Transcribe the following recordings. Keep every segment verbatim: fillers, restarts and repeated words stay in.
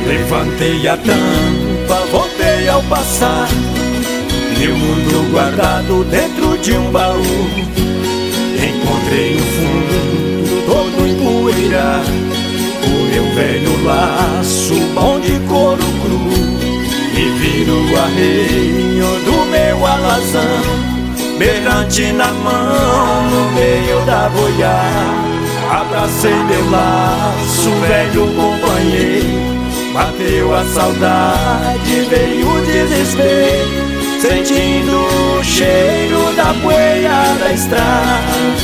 Levantei a tampa, voltei ao passado, meu mundo guardado dentro de um baú. Encontrei no fundo todo empoeirado o meu velho laço bom de couro cru. Me vi no arreio do meu alazão, berrante na mão no meio da boiada. Abracei meu laço, velho companheiro. Bateu a saudade, veio o desespero, sentindo o cheiro da poeira da estrada.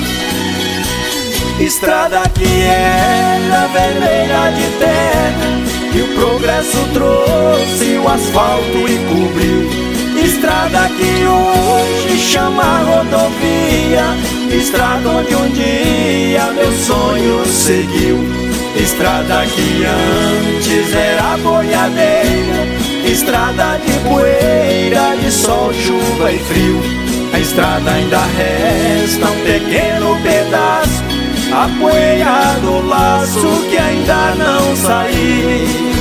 Estrada que era vermelha de terra, e o progresso trouxe o asfalto e cobriu. Estrada que hoje chama rodovia, estrada onde um dia meu sonho seguiu. Estrada que antes era boiadeira, estrada de poeira, de sol, chuva e frio. A estrada ainda resta um pequeno pedaço, a poeira do laço que ainda não saiu.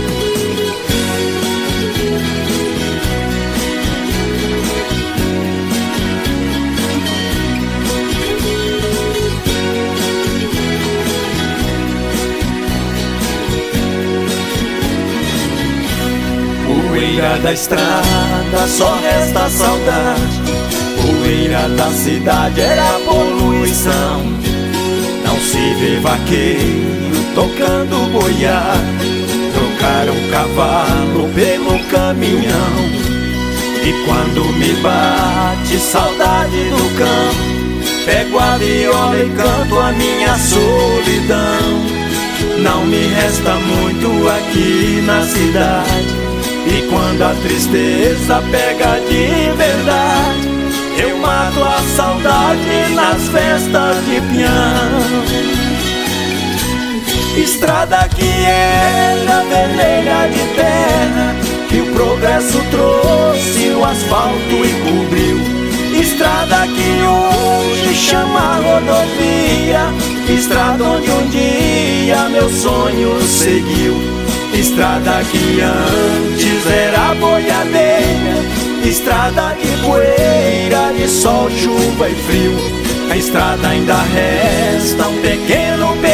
Poeira da estrada, só resta saudade. Poeira da cidade era poluição. Não se vê vaqueiro tocando boiada, trocaram cavalo pelo caminhão. E quando me bate saudade do campo, pego a viola e canto a minha solidão. Não me resta muito aqui na cidade, e quando a tristeza pega de verdade, eu mato a saudade nas festas de peão. Estrada que era vermelha de terra, que o progresso trouxe o asfalto e cobriu. Estrada que hoje chama rodovia, estrada onde um dia meu sonho seguiu. Estrada que antes era boiadeira, estrada de poeira, de sol, chuva e frio. A estrada ainda resta um pequeno pedaço,